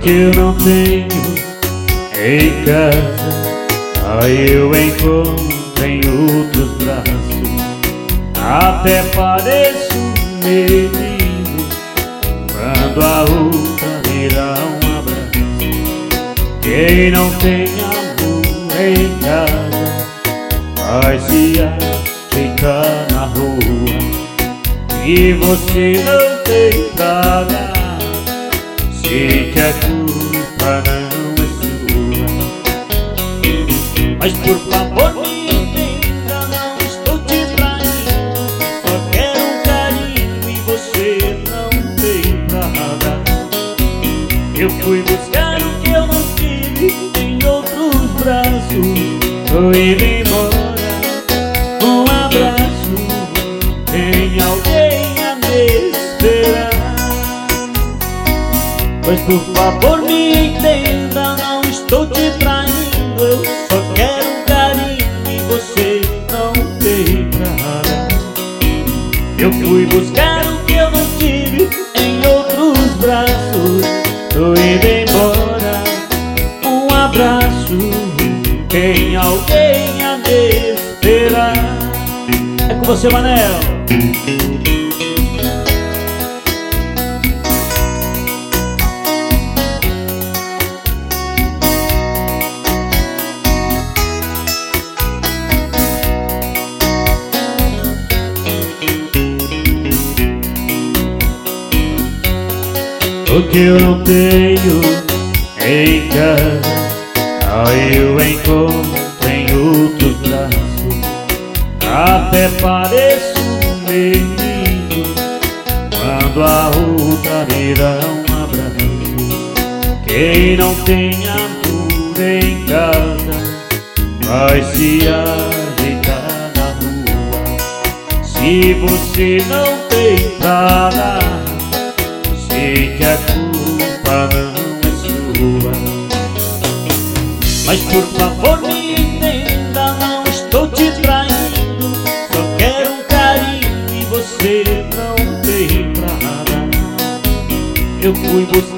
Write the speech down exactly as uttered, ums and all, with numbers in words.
que eu não tenho em casa, aí eu encontro em outros braços. Até pareço um menino quando a outra me dá um abraço. Quem não tem amor em casa vai se ajeitar na rua. E você não tem pra dar, sei que a culpa não é sua. Mas por favor me entenda, não estou te traindo, só quero um carinho e você não tem pra dar. Eu fui buscar o que eu não tive em outros braços, tô indo embora. Um abraço, tem alguém a me esperar. Mas por favor me entenda, não estou te traindo, eu só quero um carinho e você não tem pra dar. Eu fui buscar o que eu não tive em outros braços, tô indo embora. Um abraço, tem alguém a me esperar. É com você, Manel. O que eu não tenho em casa, aí eu encontro em outros braços. Até pareço um menino quando a outra me dá um abraço. Quem não tem amor em casa vai se ajeitar na rua. Se você não tem pra dar, sei que a culpa não é sua. Mas por favor me entenda, não estou te traindo, só quero um carinho e você não tem pra dar. Eu fui buscar